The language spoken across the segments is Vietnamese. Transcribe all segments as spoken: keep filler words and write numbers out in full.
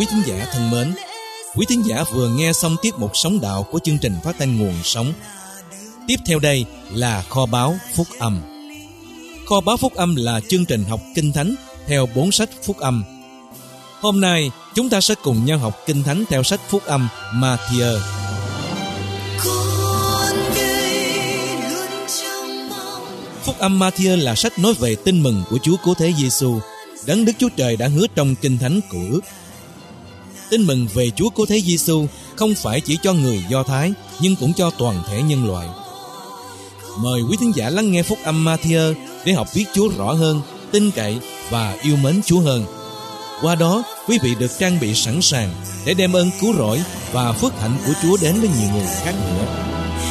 thính giả thân mến, quý thính giả vừa nghe xong tiết mục Sống Đạo của chương trình phát thanh Nguồn Sống. Tiếp theo đây là Kho báu Phúc Âm. Kho báu Phúc Âm là chương trình học Kinh Thánh theo bốn sách Phúc Âm. Hôm nay chúng ta sẽ cùng nhau học Kinh Thánh theo sách Phúc Âm Ma-thi-ơ. Phúc Âm Ma-thi-ơ là sách nói về tin mừng của Chúa Cứu Thế Giêsu, Đấng Đức Chúa Trời đã hứa trong Kinh Thánh Cựu Ước. Tin mừng về Chúa Cứu Thế Giêsu không phải chỉ cho người Do Thái, nhưng cũng cho toàn thể nhân loại. Mời quý thính giả lắng nghe Phúc Âm Ma-thi-ơ để học biết Chúa rõ hơn, tin cậy và yêu mến Chúa hơn. Qua đó, quý vị được trang bị sẵn sàng để đem ơn cứu rỗi và phước hạnh của Chúa đến với nhiều người khác nữa.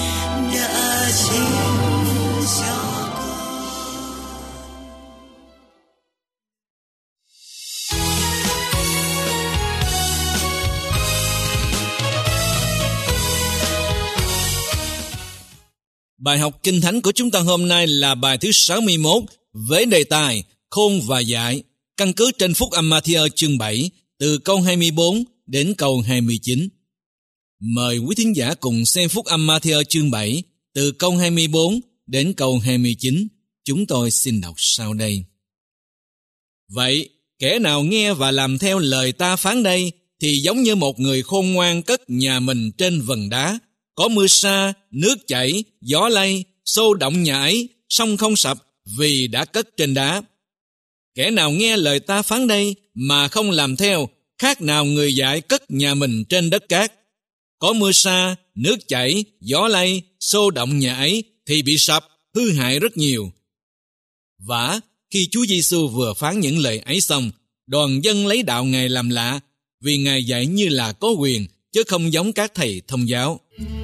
Bài học Kinh Thánh của chúng ta hôm nay là bài thứ sáu mươi mốt với đề tài Khôn và Dại, căn cứ trên Phúc Âm Ma-thi-ơ chương bảy từ câu hai mươi bốn đến câu hai mươi chín. Mời quý thính giả cùng xem Phúc Âm Ma-thi-ơ chương bảy từ câu hai mươi bốn đến câu hai mươi chín. Chúng tôi xin đọc sau đây. Vậy, kẻ nào nghe và làm theo lời ta phán đây thì giống như một người khôn ngoan cất nhà mình trên vần đá. Có mưa sa, nước chảy, gió lay, xô động nhà ấy, song không sập vì đã cất trên đá. Kẻ nào nghe lời ta phán đây mà không làm theo, khác nào người dại cất nhà mình trên đất cát. Có mưa sa, nước chảy, gió lay, xô động nhà ấy thì bị sập, hư hại rất nhiều. Vả, khi Chúa Giêsu vừa phán những lời ấy xong, đoàn dân lấy đạo Ngài làm lạ, vì Ngài dạy như là có quyền, chứ không giống các thầy thông giáo.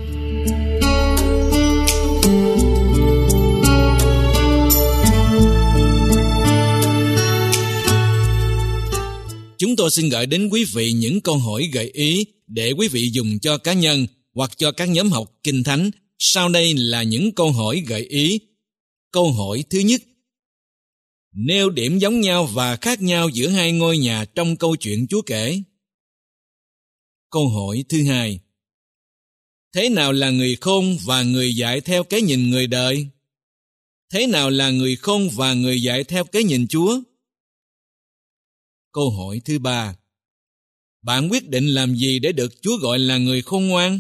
Chúng tôi xin gửi đến quý vị những câu hỏi gợi ý để quý vị dùng cho cá nhân hoặc cho các nhóm học Kinh Thánh. Sau đây là những câu hỏi gợi ý. Câu hỏi thứ nhất: nêu điểm giống nhau và khác nhau giữa hai ngôi nhà trong câu chuyện Chúa kể. Câu hỏi thứ hai: thế nào là người khôn và người dại theo cái nhìn người đời? Thế nào là người khôn và người dại theo cái nhìn Chúa? Câu hỏi thứ ba: bạn quyết định làm gì để được Chúa gọi là người khôn ngoan?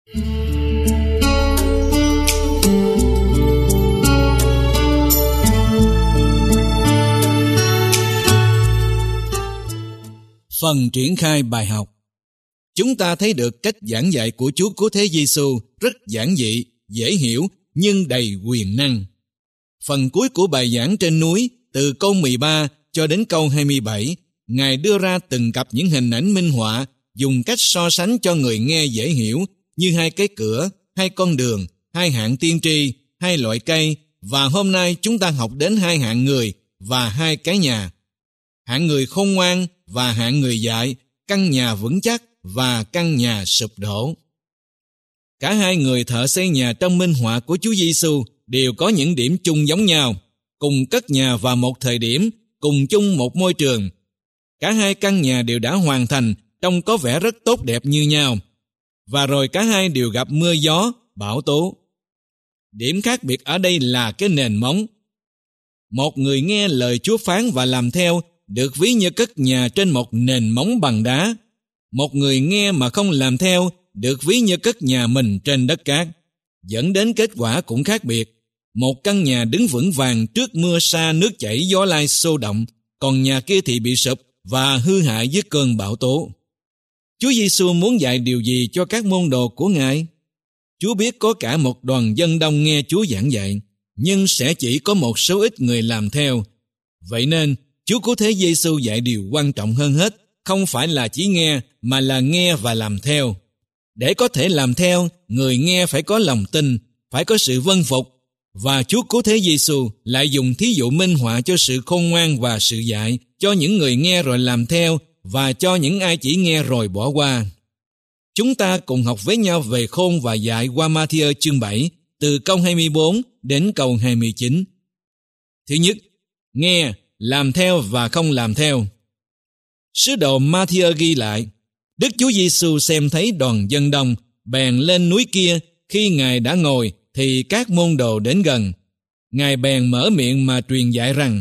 Phần triển khai bài học. Chúng ta thấy được cách giảng dạy của Chúa Cứu Thế Giêsu rất giản dị, dễ hiểu nhưng đầy quyền năng. Phần cuối của bài giảng trên núi, từ câu mười ba cho đến câu hai mươi bảy, Ngài đưa ra từng cặp những hình ảnh minh họa, dùng cách so sánh cho người nghe dễ hiểu, như hai cái cửa, hai con đường, hai hạng tiên tri, hai loại cây, và hôm nay chúng ta học đến hai hạng người và hai cái nhà. Hạng người khôn ngoan và hạng người dại, căn nhà vững chắc và căn nhà sụp đổ. Cả hai người thợ xây nhà trong minh họa của Chúa Giêsu đều có những điểm chung giống nhau, cùng cất nhà vào một thời điểm, cùng chung một môi trường. Cả hai căn nhà đều đã hoàn thành, trông có vẻ rất tốt đẹp như nhau. Và rồi cả hai đều gặp mưa gió, bão tố. Điểm khác biệt ở đây là cái nền móng. Một người nghe lời Chúa phán và làm theo được ví như cất nhà trên một nền móng bằng đá. Một người nghe mà không làm theo được ví như cất nhà mình trên đất cát, dẫn đến kết quả cũng khác biệt. Một căn nhà đứng vững vàng trước mưa sa, nước chảy, gió lai xô động, còn nhà kia thì bị sụp và hư hại dưới cơn bão tố. Chúa Giêsu muốn dạy điều gì cho các môn đồ của Ngài? Chúa biết có cả một đoàn dân đông nghe Chúa giảng dạy, nhưng sẽ chỉ có một số ít người làm theo. Vậy nên, Chúa Cứu Thế Giêsu dạy điều quan trọng hơn hết, không phải là chỉ nghe, mà là nghe và làm theo. Để có thể làm theo, người nghe phải có lòng tin, phải có sự vâng phục. Và Chúa Cứu Thế Giêsu lại dùng thí dụ minh họa cho sự khôn ngoan và sự dại, cho những người nghe rồi làm theo, và cho những ai chỉ nghe rồi bỏ qua. Chúng ta cùng học với nhau về khôn và dại qua Ma-thi-ơ chương bảy, từ câu hai mươi bốn đến câu hai mươi chín. Thứ nhất, nghe, làm theo và không làm theo. Sứ đồ Ma-thi-ơ ghi lại, Đức Chúa Giêsu xem thấy đoàn dân đông, bèn lên núi kia. Khi Ngài đã ngồi thì các môn đồ đến gần. Ngài bèn mở miệng mà truyền dạy rằng.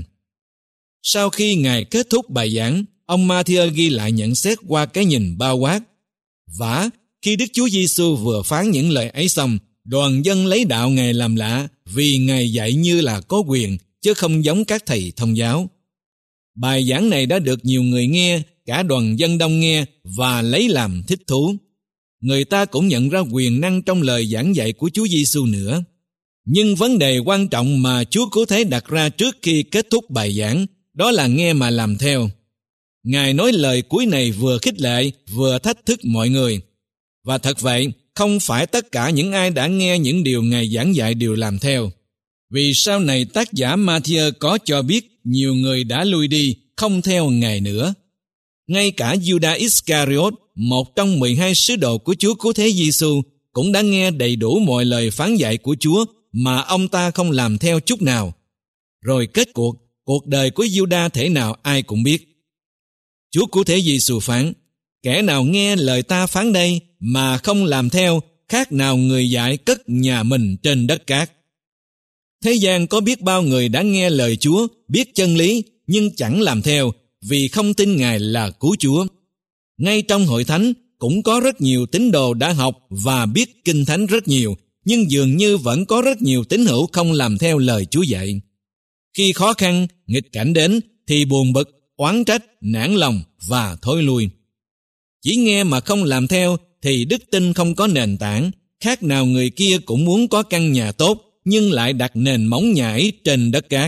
Sau khi Ngài kết thúc bài giảng, ông Ma-thi-ơ ghi lại nhận xét qua cái nhìn bao quát. Vả, khi Đức Chúa Giêsu vừa phán những lời ấy xong, đoàn dân lấy đạo Ngài làm lạ, vì Ngài dạy như là có quyền, chứ không giống các thầy thông giáo. Bài giảng này đã được nhiều người nghe, cả đoàn dân đông nghe và lấy làm thích thú. Người ta cũng nhận ra quyền năng trong lời giảng dạy của Chúa Giêsu nữa. Nhưng vấn đề quan trọng mà Chúa Cứu Thế đặt ra trước khi kết thúc bài giảng, đó là nghe mà làm theo. Ngài nói lời cuối này vừa khích lệ, vừa thách thức mọi người. Và thật vậy, không phải tất cả những ai đã nghe những điều Ngài giảng dạy đều làm theo. Vì sau này tác giả Ma-thi-ơ có cho biết nhiều người đã lui đi, không theo Ngài nữa. Ngay cả Judas Iscariot, một trong mười hai sứ đồ của Chúa Cứu Thế Giêsu, cũng đã nghe đầy đủ mọi lời phán dạy của Chúa mà ông ta không làm theo chút nào. Rồi kết cuộc, cuộc đời của Judas thế nào ai cũng biết. Chúa Cứu Thế Giêsu phán, kẻ nào nghe lời ta phán đây mà không làm theo, khác nào người dại cất nhà mình trên đất cát. Thế gian có biết bao người đã nghe lời Chúa, biết chân lý, nhưng chẳng làm theo, vì không tin Ngài là cứu Chúa. Ngay trong hội thánh cũng có rất nhiều tín đồ đã học và biết kinh thánh rất nhiều, nhưng dường như vẫn có rất nhiều tín hữu không làm theo lời Chúa dạy. Khi khó khăn, nghịch cảnh đến thì buồn bực, oán trách, nản lòng và thối lui. Chỉ nghe mà không làm theo thì đức tin không có nền tảng, khác nào người kia cũng muốn có căn nhà tốt nhưng lại đặt nền móng nhà ấy trên đất cát.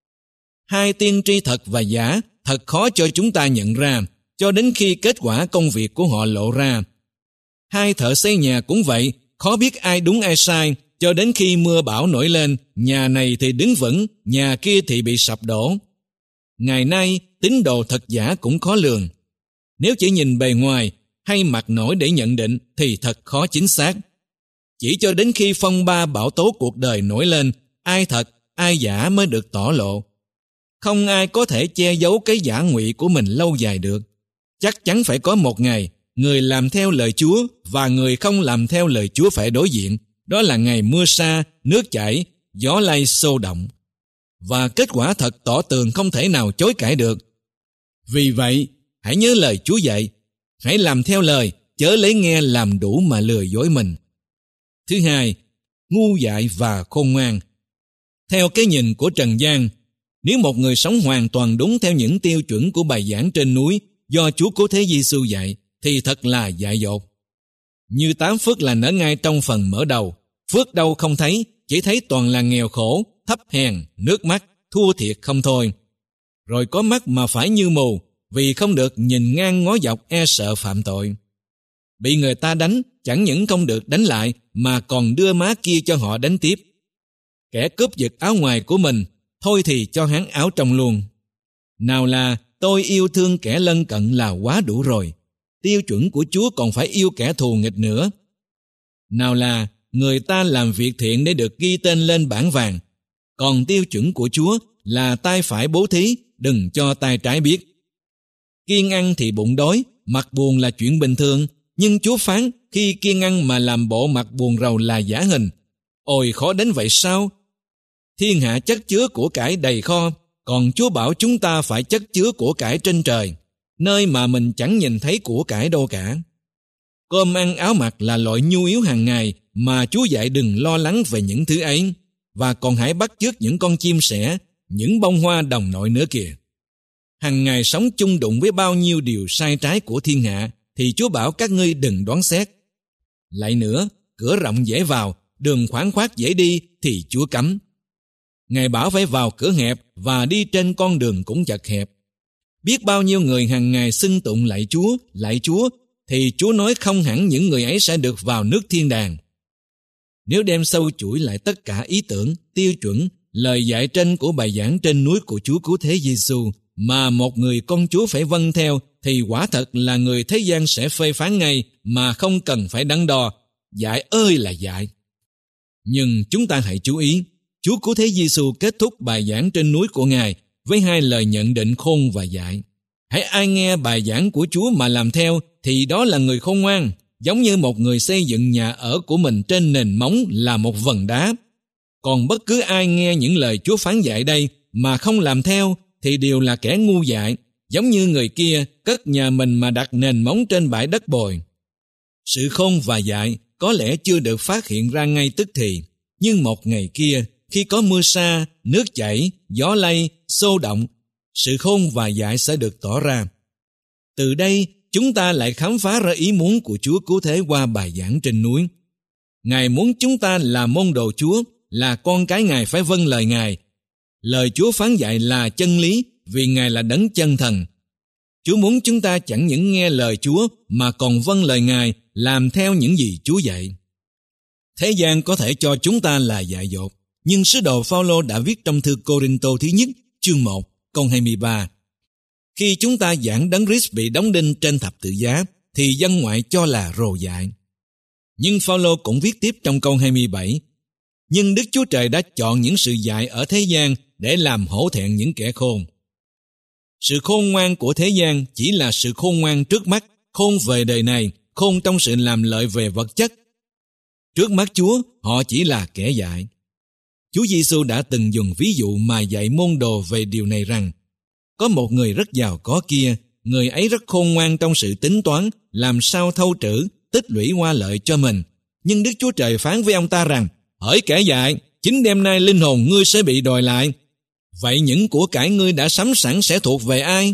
Hai tiên tri thật và giả thật khó cho chúng ta nhận ra, cho đến khi kết quả công việc của họ lộ ra. Hai thợ xây nhà cũng vậy, khó biết ai đúng ai sai, cho đến khi mưa bão nổi lên, nhà này thì đứng vững, nhà kia thì bị sập đổ. Ngày nay, tín đồ thật giả cũng khó lường. Nếu chỉ nhìn bề ngoài hay mặt nổi để nhận định thì thật khó chính xác. Chỉ cho đến khi phong ba bão tố cuộc đời nổi lên, ai thật, ai giả mới được tỏ lộ. Không ai có thể che giấu cái giả ngụy của mình lâu dài được. Chắc chắn phải có một ngày, người làm theo lời Chúa và người không làm theo lời Chúa phải đối diện. Đó là ngày mưa sa, nước chảy, gió lay xô động. Và kết quả thật tỏ tường không thể nào chối cãi được. Vì vậy, hãy nhớ lời Chúa dạy. Hãy làm theo lời, chớ lấy nghe làm đủ mà lừa dối mình. Thứ hai, ngu dại và khôn ngoan. Theo cái nhìn của Trần Gian, nếu một người sống hoàn toàn đúng theo những tiêu chuẩn của bài giảng trên núi do Chúa Cứu Thế Giêsu dạy, thì thật là dại dột. Như tám phước là nở ngay trong phần mở đầu, phước đâu không thấy, chỉ thấy toàn là nghèo khổ, thấp hèn, nước mắt, thua thiệt không thôi. Rồi có mắt mà phải như mù, vì không được nhìn ngang ngó dọc e sợ phạm tội. Bị người ta đánh, chẳng những không được đánh lại, mà còn đưa má kia cho họ đánh tiếp. Kẻ cướp giật áo ngoài của mình, thôi thì cho hắn áo trong luôn. Nào là tôi yêu thương kẻ lân cận là quá đủ rồi, tiêu chuẩn của Chúa còn phải yêu kẻ thù nghịch nữa. Nào là người ta làm việc thiện để được ghi tên lên bảng vàng, còn tiêu chuẩn của Chúa là tay phải bố thí, đừng cho tay trái biết. Kiêng ăn thì bụng đói, mặt buồn là chuyện bình thường, nhưng Chúa phán khi kiêng ăn mà làm bộ mặt buồn rầu là giả hình. Ôi khó đến vậy sao? Thiên hạ chất chứa của cải đầy kho, còn Chúa bảo chúng ta phải chất chứa của cải trên trời, nơi mà mình chẳng nhìn thấy của cải đâu cả. Cơm ăn áo mặc là loại nhu yếu hàng ngày mà Chúa dạy đừng lo lắng về những thứ ấy, và còn hãy bắt chước những con chim sẻ, những bông hoa đồng nội nữa kìa. Hằng ngày sống chung đụng với bao nhiêu điều sai trái của thiên hạ, thì Chúa bảo các ngươi đừng đoán xét. Lại nữa, cửa rộng dễ vào, đường khoáng khoát dễ đi thì Chúa cấm. Ngài bảo phải vào cửa hẹp và đi trên con đường cũng chật hẹp. Biết bao nhiêu người hàng ngày xưng tụng lạy Chúa, lạy Chúa, thì Chúa nói không hẳn những người ấy sẽ được vào nước thiên đàng. Nếu đem sâu chuỗi lại tất cả ý tưởng, tiêu chuẩn, lời dạy trên của bài giảng trên núi của Chúa Cứu Thế Giêsu mà một người con Chúa phải vâng theo, thì quả thật là người thế gian sẽ phê phán ngay mà không cần phải đắn đo. Dại ơi là dại! Nhưng chúng ta hãy chú ý, Chúa Cứu Thế Giêsu kết thúc bài giảng trên núi của Ngài với hai lời nhận định khôn và dại. Hãy ai nghe bài giảng của Chúa mà làm theo thì đó là người khôn ngoan, giống như một người xây dựng nhà ở của mình trên nền móng là một vần đá. Còn bất cứ ai nghe những lời Chúa phán dạy đây mà không làm theo thì đều là kẻ ngu dại, giống như người kia cất nhà mình mà đặt nền móng trên bãi đất bồi. Sự khôn và dại có lẽ chưa được phát hiện ra ngay tức thì, nhưng một ngày kia, khi có mưa sa, nước chảy, gió lay, xô động, sự khôn và dại sẽ được tỏ ra. Từ đây, chúng ta lại khám phá ra ý muốn của Chúa Cứu Thế qua bài giảng trên núi. Ngài muốn chúng ta là môn đồ Chúa, là con cái Ngài phải vâng lời Ngài. Lời Chúa phán dạy là chân lý vì Ngài là đấng chân thần. Chúa muốn chúng ta chẳng những nghe lời Chúa mà còn vâng lời Ngài, làm theo những gì Chúa dạy. Thế gian có thể cho chúng ta là dại dột, nhưng sứ đồ Phao-lô đã viết trong thư Cô-rinh-tô thứ nhất, chương một, câu hai mươi ba. Khi chúng ta giảng Đấng Christ bị đóng đinh trên thập tự giá, thì dân ngoại cho là rồ dại. Nhưng Phao-lô cũng viết tiếp trong câu hai mươi bảy, nhưng Đức Chúa Trời đã chọn những sự dại ở thế gian để làm hổ thẹn những kẻ khôn. Sự khôn ngoan của thế gian chỉ là sự khôn ngoan trước mắt, khôn về đời này, khôn trong sự làm lợi về vật chất. Trước mắt Chúa, họ chỉ là kẻ dại. Chúa Giêsu đã từng dùng ví dụ mà dạy môn đồ về điều này rằng, có một người rất giàu có kia, người ấy rất khôn ngoan trong sự tính toán, làm sao thâu trữ, tích lũy hoa lợi cho mình. Nhưng Đức Chúa Trời phán với ông ta rằng, hỡi kẻ dại, chính đêm nay linh hồn ngươi sẽ bị đòi lại. Vậy những của cải ngươi đã sắm sẵn sẽ thuộc về ai?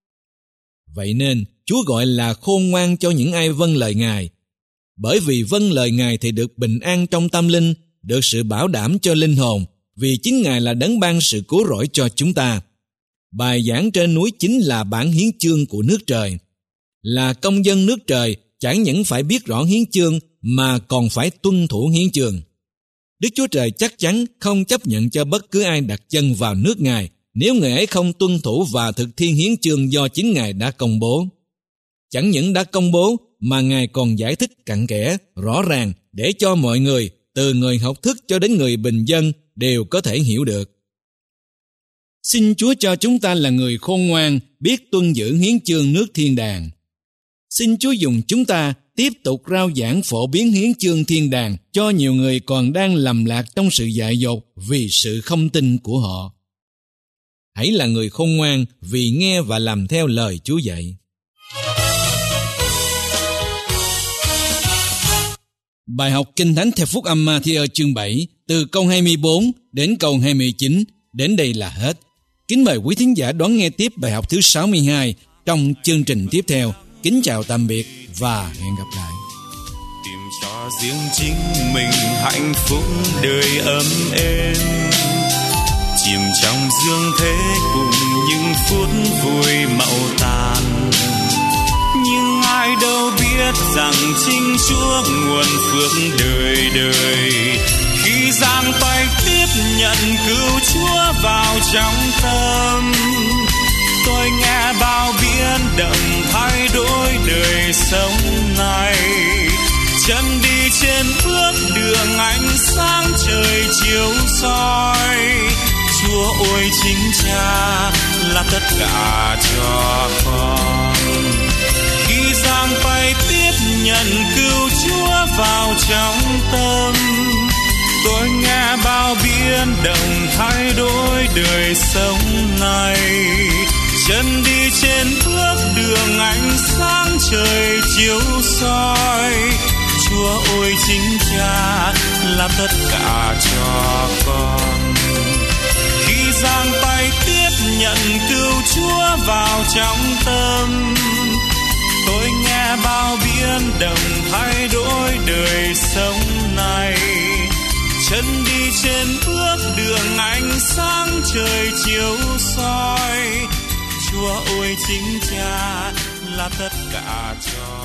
Vậy nên, Chúa gọi là khôn ngoan cho những ai vâng lời Ngài. Bởi vì vâng lời Ngài thì được bình an trong tâm linh, được sự bảo đảm cho linh hồn, vì chính Ngài là đấng ban sự cứu rỗi cho chúng ta. Bài giảng trên núi chính là bản hiến chương của nước trời. Là công dân nước trời, chẳng những phải biết rõ hiến chương mà còn phải tuân thủ hiến chương. Đức Chúa Trời chắc chắn không chấp nhận cho bất cứ ai đặt chân vào nước Ngài nếu người ấy không tuân thủ và thực thi hiến chương do chính Ngài đã công bố. Chẳng những đã công bố mà Ngài còn giải thích cặn kẽ, rõ ràng để cho mọi người, từ người học thức cho đến người bình dân, đều có thể hiểu được. Xin Chúa cho chúng ta là người khôn ngoan, biết tuân giữ hiến chương nước thiên đàng. Xin Chúa dùng chúng ta tiếp tục rao giảng phổ biến hiến chương thiên đàng cho nhiều người còn đang lầm lạc trong sự dại dột vì sự không tin của họ. Hãy là người khôn ngoan vì nghe và làm theo lời Chúa dạy. Bài học Kinh Thánh theo Phúc âm Ma-thi-ơ chương bảy, từ câu hai mươi bốn đến câu hai mươi chín, đến đây là hết. Kính mời quý thính giả đón nghe tiếp bài học thứ sáu mươi hai trong chương trình tiếp theo. Kính chào tạm biệt và hẹn gặp lại. Tìm cho riêng chính mình hạnh phúc đời ấm êm, chìm trong dương thế cùng những phút vui mậu tàn. Nhưng ai đâu biết rằng chính Chúa nguồn phước đời đời, khi giang tay tiếp nhận cứu Chúa vào trong tâm. Tôi nghe bao biến động thay đổi đời sống này, chân đi trên bước đường ánh sáng trời chiếu soi. Chúa ôi chính Cha là tất cả cho con. Khi giang tay tiếp nhận cứu Chúa vào trong tâm, tôi nghe bao biến động thay đổi đời sống này, chân đi trên bước đường ánh sáng trời chiếu soi. Chúa ôi chính Cha là tất cả cho con. Khi giang tay tiếp nhận cứu Chúa vào trong tâm, tôi nghe bao biến động thay đổi đời sống này, chân đi trên bước đường ánh sáng trời chiếu soi. Chúa ôi chính Cha là tất cả cho